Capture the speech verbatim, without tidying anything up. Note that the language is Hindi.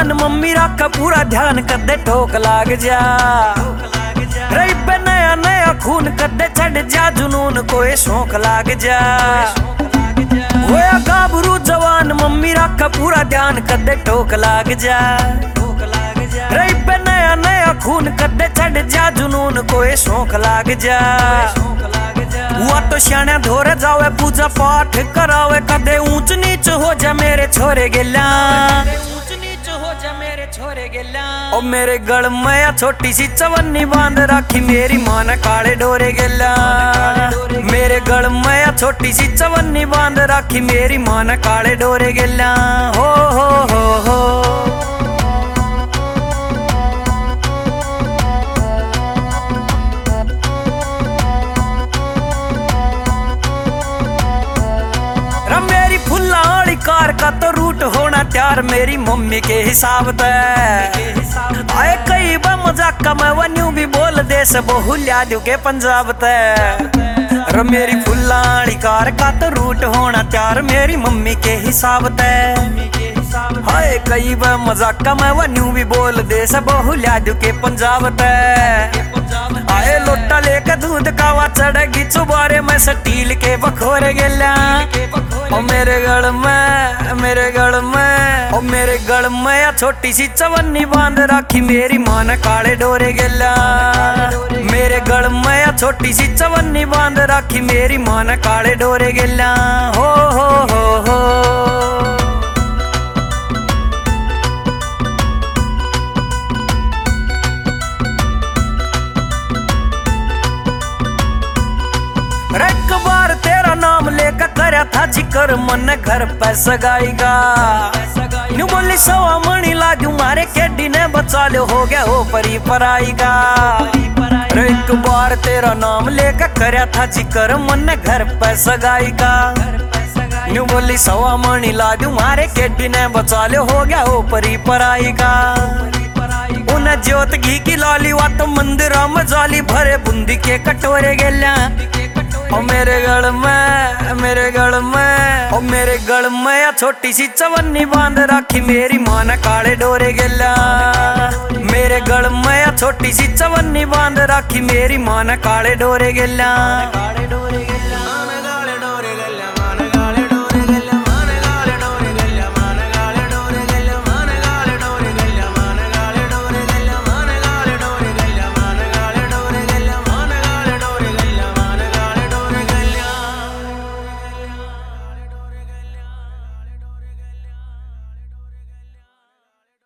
जवान मम्मी रखा पूरा ध्यान कदे ठोक लाग जा रही पे नया नया खून कदे छड़ जा जुनून कोई शौक लाग जा होया गाभरू जवान मम्मी रखा पूरा ध्यान कदे ठोक लाग जा रही पे नया नया खून कदे छड़ जा जुनून कोई शौक लाग जा हुआ तो श्याणा धोरे जावे पूजा पाठ करावे कदे ऊंच नीच हो जा मेरे छोरे गेला ऊंच नीच हो जा मेरे छोरे गेला ओ मेरे गल में छोटी सी चवन्नी बांध रखी मेरी मां ने काले डोरे गेला मेरे गल में छोटी सी चवन्नी बांध रखी मेरी मां ने काले डोरे गेला हो हो हो हो कार का तो रूट होना त्यार मेरी मम्मी के हिसाब ते आए कई बार मजाक का मैं वन्यू भी बोल दे से बहु लिया दू के पंजाब ते र मेरी फुल्लाड़ी कार का तो रूट होना त्यार मेरी मम्मी के हिसाब ते हाय कई बार मजाक का मैं वन्यू भी बोल दे से बहु लिया दू के पंजाब ते आए लोटा लेके दूध कावा चढ़ेगी चुबारे में स्टील के बखोरे गेला ओ मेरे गल में मेरे गल में ओ मेरे गल में या छोटी सी चवन्नी बांध रखी मेरी मां ने काले डोरे गेला मेरे गल में या छोटी सी चवन्नी बांध रखी मेरी मां ने काले डोरे गेला हो हो हो हो एक बार तेरा नाम लेकर करया था जिक्र मन घर पे सगाईगा न्यू बोली सवा मणि लाजू मारे केडी ने बचा लो हो गया हो परी पराईगा एक बार तेरा नाम लेकर करया था जिक्र मन घर पे सगाईगा न्यू बोली सवा मणि लाजू मारे केडी ने बचा लो हो गया हो परी पराईगा उन्हें ज्योत घी की लाली वा तो मंदिरा में जाली भरे बूंदी के कटोरे गेला ओ मेरे गल में मेरे गल में ओ मेरे गल में या छोटी सी चवन्नी बांध रखी मेरी मां ने काले डोरे गेला मेरे गल में या छोटी सी चवन्नी बांध रखी मेरी मां ने काले डोरे गेला काले डोरे गेला